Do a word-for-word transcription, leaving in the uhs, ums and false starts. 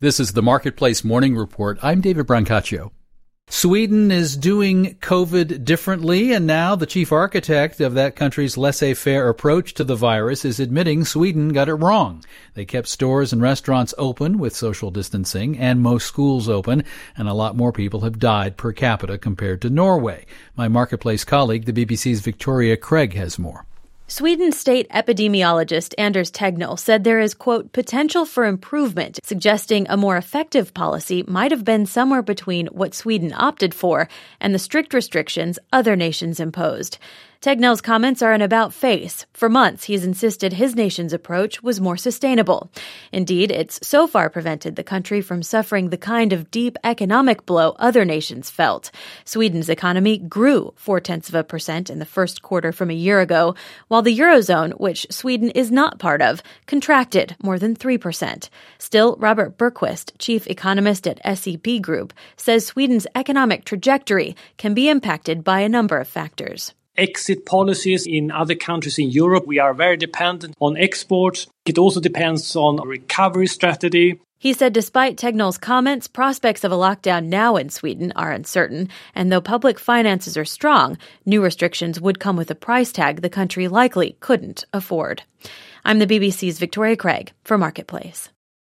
This is the Marketplace Morning Report. I'm David Brancaccio. Sweden is doing COVID differently, and now the chief architect of that country's laissez-faire approach to the virus is admitting Sweden got it wrong. They kept stores and restaurants open with social distancing and most schools open, and a lot more people have died per capita compared to Norway. My Marketplace colleague, the B B C's Victoria Craig, has more. Sweden state epidemiologist Anders Tegnell said there is, quote, potential for improvement, suggesting a more effective policy might have been somewhere between what Sweden opted for and the strict restrictions other nations imposed. Tegnell's comments are an about-face. For months, he's insisted his nation's approach was more sustainable. Indeed, it's so far prevented the country from suffering the kind of deep economic blow other nations felt. Sweden's economy grew four-tenths of a percent in the first quarter from a year ago, while the Eurozone, which Sweden is not part of, contracted more than three percent. Still, Robert Bergqvist, chief economist at S E P Group, says Sweden's economic trajectory can be impacted by a number of factors. Exit policies in other countries in Europe. We are very dependent on exports. It also depends on a recovery strategy. He said despite Tegnell's comments, prospects of a lockdown now in Sweden are uncertain, and though public finances are strong, new restrictions would come with a price tag the country likely couldn't afford. I'm the B B C's Victoria Craig for Marketplace.